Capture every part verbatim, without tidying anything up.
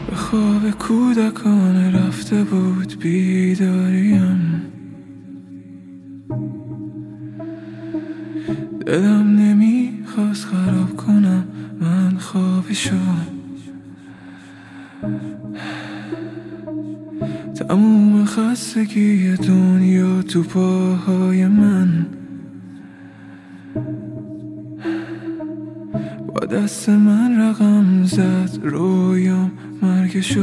به خواب کودکان رفته بود بیداریم، دلم نمیخواست خراب کنم من خوابشو. تموم خستگی دنیا تو پاهای من، با دست من رقم زد رویام مرگشو.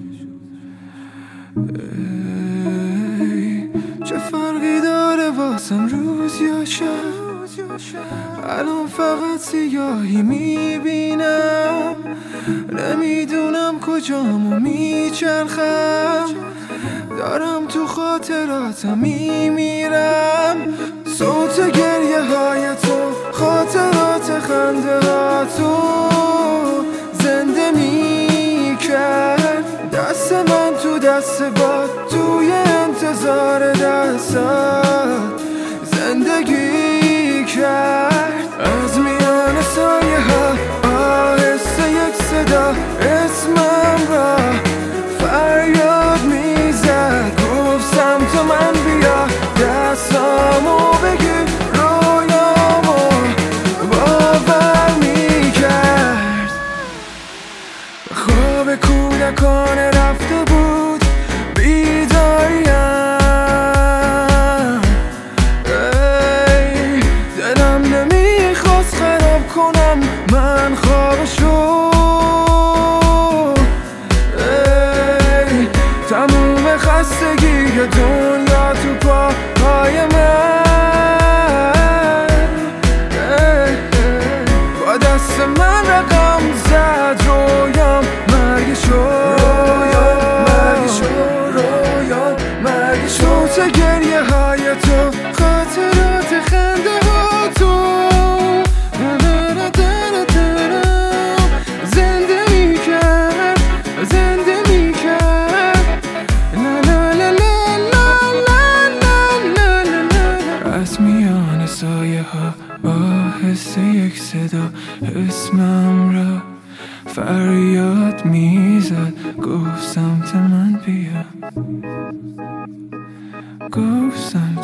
ای چه فرقی داره واسم روز یا شب، الان فقط سیاهی میبینم، نمیدونم کجامو میچرخم، دارم تو خاطراتم میمیرم. صوت گریه های تو، خاطرات خنده ها تو زنده میکرد دست من تو دست باد، توی انتظار دستات زندگی کرد. از میان سایه ها آهسته یک صدا اسمم را فریاد میزد، گفت سمت من بیا، دستامو بگیر، رویامو باور میکرد. خواب کودکان رفته بود بیداریم، ای دلم نمیخواست خراب کنم من خوابشو. ای تموم خستگی دنیا تو پاهای من، با دست من رقم زد رویام مرگشو، رویام مرگشو، رویام مرگشو. تا گریه های تو، خاطرات خنده ها تو زنده میکرد، زنده میکرد. از میان سایه ها آهسته یک صدا اسمم را فریاد میزد، گفت سمت من بیا، گفت سمت